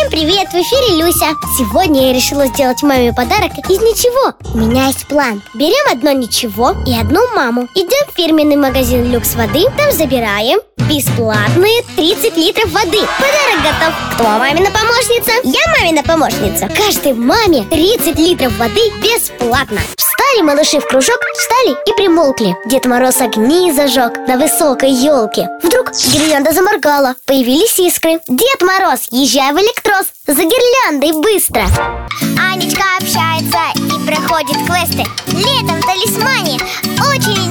Всем привет, в эфире Люся. Сегодня я решила сделать маме подарок из ничего. У меня есть план. Берем одно ничего и одну маму. Идем в фирменный магазин «Люкс воды». Там забираем бесплатные 30 литров воды. Подарок готов. Кто мамина помощница? Я мамина помощница. Каждой маме 30 литров воды бесплатно. Встали малыши в кружок, встали и примолкли. Дед Мороз огни зажег на высокой елке. Вдруг гирлянда заморгала, появились искры. Дед Мороз, езжай в электроз, за гирляндой быстро. Анечка общается и проходит квесты. Летом в талисмане очень